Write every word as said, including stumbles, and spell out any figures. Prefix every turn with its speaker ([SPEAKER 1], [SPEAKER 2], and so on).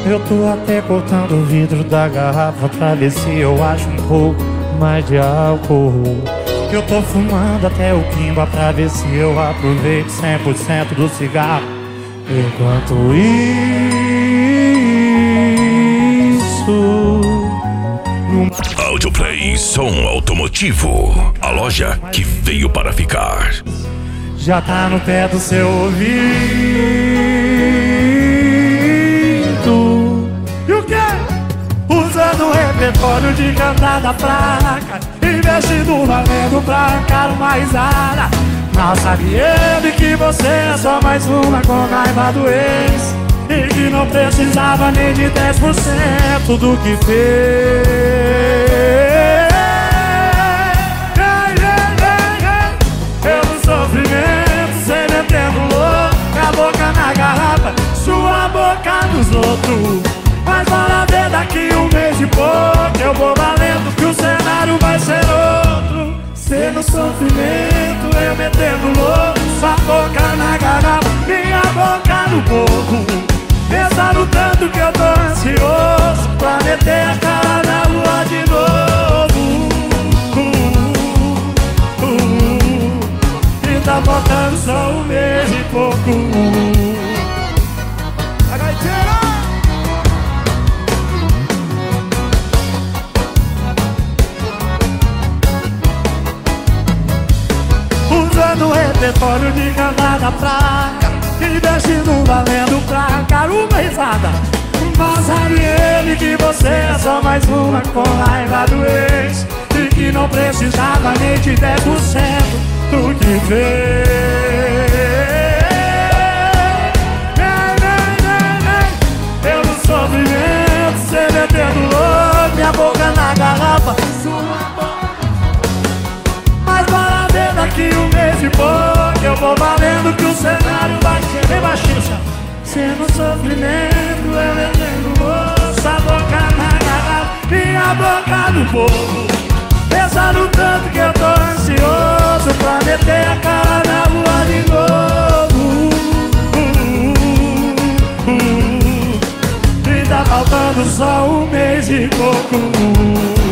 [SPEAKER 1] Eu tô até cortando o vidro da garrafa pra ver se eu acho um pouco mais de álcool. Eu tô fumando até o quimba pra ver se eu aproveito cem por cento do cigarro. Enquanto isso,
[SPEAKER 2] Audioplay Som Automotivo, a loja que veio para ficar.
[SPEAKER 1] Já tá no pé do seu ouvido. E o quê? Usando o repertório de cantada fraca, investindo valendo pra arrancar uma risada. Mal sabe ele que você é só mais uma com raiva do ex, e que não precisava nem de dez por cento do que fez. Pelo sofrimento, cê metendo louco, a boca na garrafa, sua boca nos outros. Mas bora ver daqui um mês e pouco, eu vou valendo que o cenário vai ser outro. Cê no sofrimento, eu metendo louco, sua boca na garrafa, minha boca no boco. Pensa no tanto que eu tô ansioso pra meter a cara na lua de novo. uh, uh, uh, E tá faltando só um mês e pouco. A gaiteira! Usando o repertório de cantada fraca, investindo valendo pra arrancar uma risada. Mas sabe ele que você é só mais uma com raiva do ex, e que não precisava nem de dez por cento do que fez. Eu no sofrimento, cê metendo louco, minha boca na garrafa, sua boca. Mas bora ver daqui um mês e pouco, eu vou valendo que o cenário vai ser bem baixinho. Cê no sofrimento, eu metendo louco, a boca na garrafa, minha boca no povo. Pensando tanto que eu tô ansioso pra meter a cara na rua de novo. uh, uh, uh, E tá faltando só um mês e pouco.